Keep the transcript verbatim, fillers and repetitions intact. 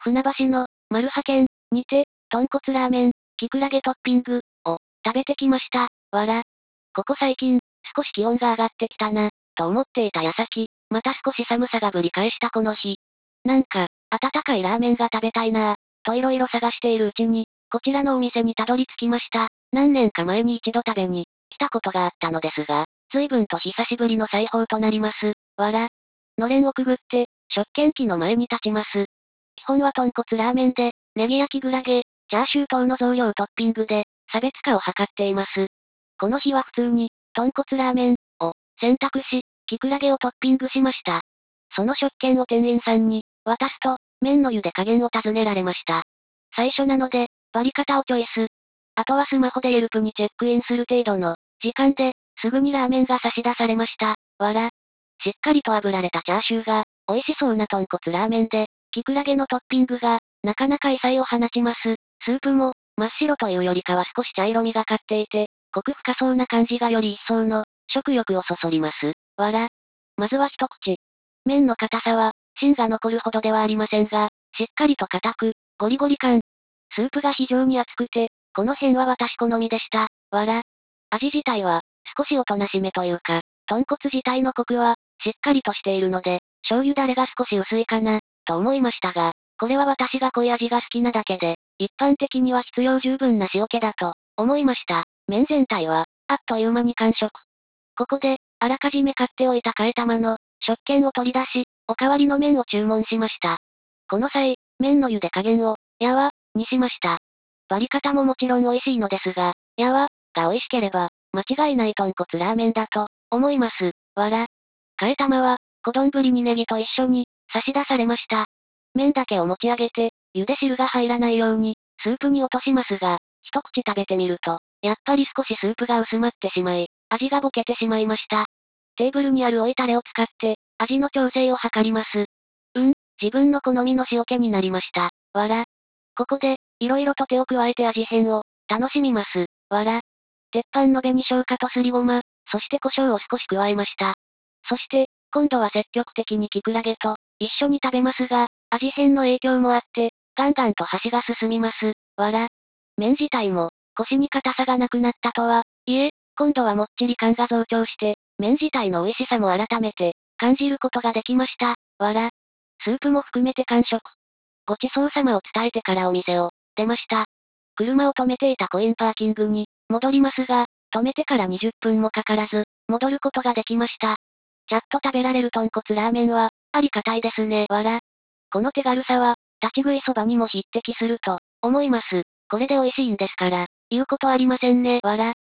船橋の、マルハ軒にて、豚骨ラーメン、キクラゲトッピング、を、食べてきました。わら。ここ最近、少し気温が上がってきたな、と思っていた矢先、また少し寒さがぶり返したこの日。なんか、温かいラーメンが食べたいなぁ、といろいろ探しているうちに、こちらのお店にたどり着きました。何年か前に一度食べに、来たことがあったのですが、随分と久しぶりの再訪となります。わら。のれんをくぐって、食券機の前に立ちます。基本は豚骨ラーメンで、ネギ焼きグラゲ、チャーシュー等の増量トッピングで、差別化を図っています。この日は普通に、豚骨ラーメン、を、選択し、キクラゲをトッピングしました。その食券を店員さんに、渡すと、麺の茹で加減を尋ねられました。最初なので、割り方をチョイス。あとはスマホで Yelp にチェックインする程度の、時間で、すぐにラーメンが差し出されました。わら。しっかりと炙られたチャーシューが、美味しそうな豚骨ラーメンで、キクラゲのトッピングが、なかなか異彩を放ちます。スープも、真っ白というよりかは少し茶色みがかっていて、濃く深そうな感じがより一層の、食欲をそそります。わら。まずは一口。麺の硬さは、芯が残るほどではありませんが、しっかりと硬く、ゴリゴリ感。スープが非常に熱くて、この辺は私好みでした。わら。味自体は、少しおとなしめというか、豚骨自体のコクは、しっかりとしているので、醤油だれが少し薄いかな、と思いましたが、これは私が濃い味が好きなだけで、一般的には必要十分な塩気だと、思いました。麺全体は、あっという間に完食。ここで、あらかじめ買っておいた替え玉の、食券を取り出し、おかわりの麺を注文しました。この際、麺の茹で加減を、やわ、にしました。割り方ももちろん美味しいのですが、やわ、が美味しければ、間違いない豚骨ラーメンだと、思います。わら。替え玉は、小丼にネギと一緒に、差し出されました。麺だけを持ち上げて、茹で汁が入らないように、スープに落としますが、一口食べてみると、やっぱり少しスープが薄まってしまい、味がぼけてしまいました。テーブルにある追いタレを使って、味の調整を図ります。うん、自分の好みの塩気になりました。わら。ここで、色々と手を加えて味変を、楽しみます。わら。鉄板の紅生姜とすりごま、そして胡椒を少し加えました。そして、今度は積極的にキクラゲと、一緒に食べますが、味変の影響もあって、ガンガンと箸が進みます。わら。麺自体も、腰に硬さがなくなったとは、いえ、今度はもっちり感が増強して、麺自体の美味しさも改めて、感じることができました。わら。スープも含めて完食。ごちそうさまを伝えてからお店を、出ました。車を止めていたコインパーキングに、戻りますが、止めてからにじゅっぷんもかからず、戻ることができました。ちゃっと食べられる豚骨ラーメンは、ありがたいですね。わら。この手軽さは、立ち食いそばにも匹敵すると、思います。これで美味しいんですから、言うことありませんね。わら。